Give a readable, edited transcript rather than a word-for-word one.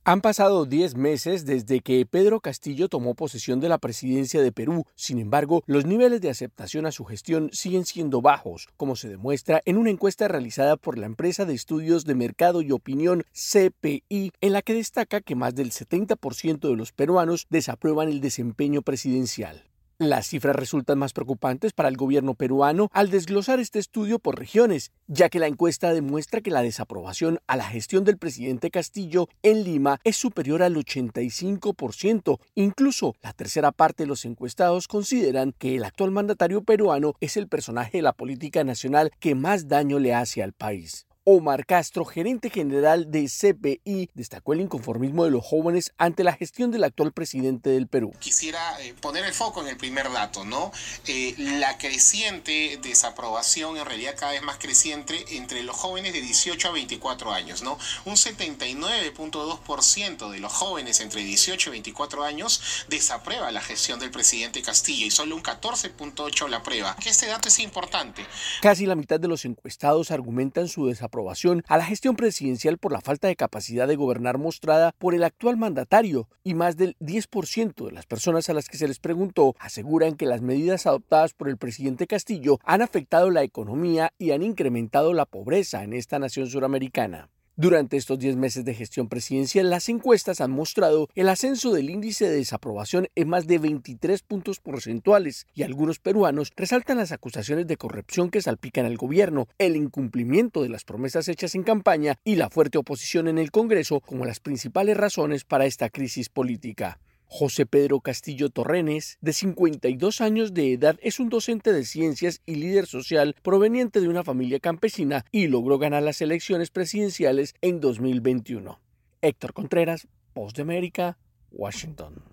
Han pasado 10 meses desde que Pedro Castillo tomó posesión de la presidencia de Perú. Sin embargo, los niveles de aceptación a su gestión siguen siendo bajos, como se demuestra en una encuesta realizada por la empresa de estudios de mercado y opinión CPI, en la que destaca que más del 70% de los peruanos desaprueban el desempeño presidencial. Las cifras resultan más preocupantes para el gobierno peruano al desglosar este estudio por regiones, ya que la encuesta demuestra que la desaprobación a la gestión del presidente Castillo en Lima es superior al 85%. Incluso la tercera parte de los encuestados consideran que el actual mandatario peruano es el personaje de la política nacional que más daño le hace al país. Omar Castro, gerente general de CPI, destacó el inconformismo de los jóvenes ante la gestión del actual presidente del Perú. Quisiera poner el foco en el primer dato, ¿no? La creciente desaprobación, en realidad cada vez más creciente, entre los jóvenes de 18 a 24 años, ¿no? Un 79.2% de los jóvenes entre 18 y 24 años desaprueba la gestión del presidente Castillo y solo un 14.8% la aprueba. Este dato es importante. Casi la mitad de los encuestados argumentan su desaprobación a la gestión presidencial por la falta de capacidad de gobernar mostrada por el actual mandatario, y más del 10% de las personas a las que se les preguntó aseguran que las medidas adoptadas por el presidente Castillo han afectado la economía y han incrementado la pobreza en esta nación suramericana. Durante estos 10 meses de gestión presidencial, las encuestas han mostrado el ascenso del índice de desaprobación en más de 23 puntos porcentuales, y algunos peruanos resaltan las acusaciones de corrupción que salpican al gobierno, el incumplimiento de las promesas hechas en campaña y la fuerte oposición en el Congreso como las principales razones para esta crisis política. José Pedro Castillo Torrenes, de 52 años de edad, es un docente de ciencias y líder social proveniente de una familia campesina y logró ganar las elecciones presidenciales en 2021. Héctor Contreras, Voz de América, Washington.